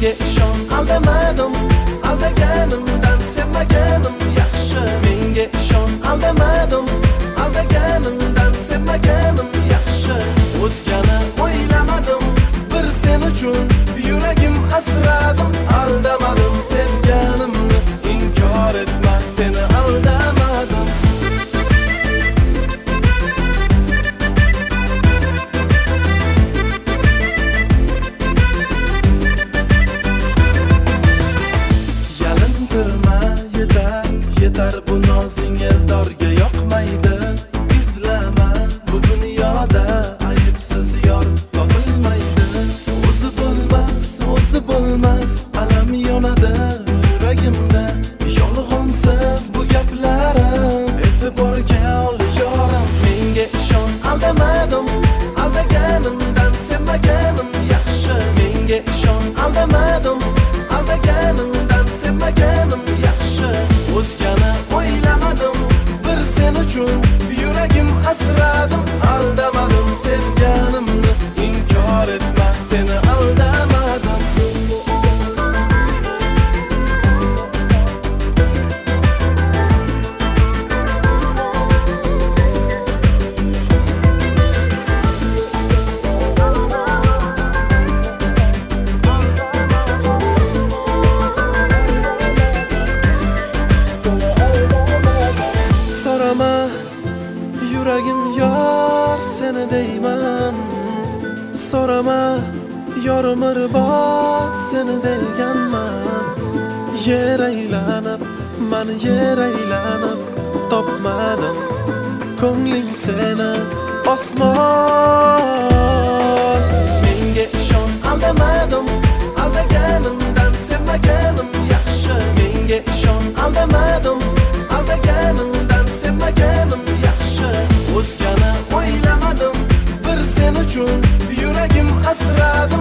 Menga ishon, aldamadim, aldaganimdan sevmaganim yaxshi. Menga ishon, aldamadim, aldaganimdan sevmaganim yaxshi. O'zgani o'ylamadim, bir sen uchun yuragim asradim. Aldamadim sevganimni, inkor etma, seni aldamadim. Yalintirma, yetar bu nozing eldorga yoqmaydi. Izlama, bu dunyoda ayibsiz yor topilmaydi. O'zi bo'lmas, alam yonadi yuragimda. Yolg'onsiz bu gaplarim, e'tiborga ol yorim. Menga ishon, aldamadim, aldaganimdan sevmaganim yaxshi. Menga ishon, aldamadim, aldaganimdan sevmaganim yaxshi. O'zgani o'ylamadim, bir sen uchun yuragim asradim. Aldamadim sevganimni, inkor etma, seni aldamadim. Sorama, yuragim yor seni deyman. Sorama, yor umrbod seni deganman. Yer aylanib, men yer aylanib topmadim ko'ngling seni osmon. Menga ishon, aldamadim, aldaganimdan sevmaganim yaxshi. Menga ishon, aldamadim, aldaganimdan sevmaganim yaxshi. O'zgani o'ylamadim, bir sen uchun yuragim asradim.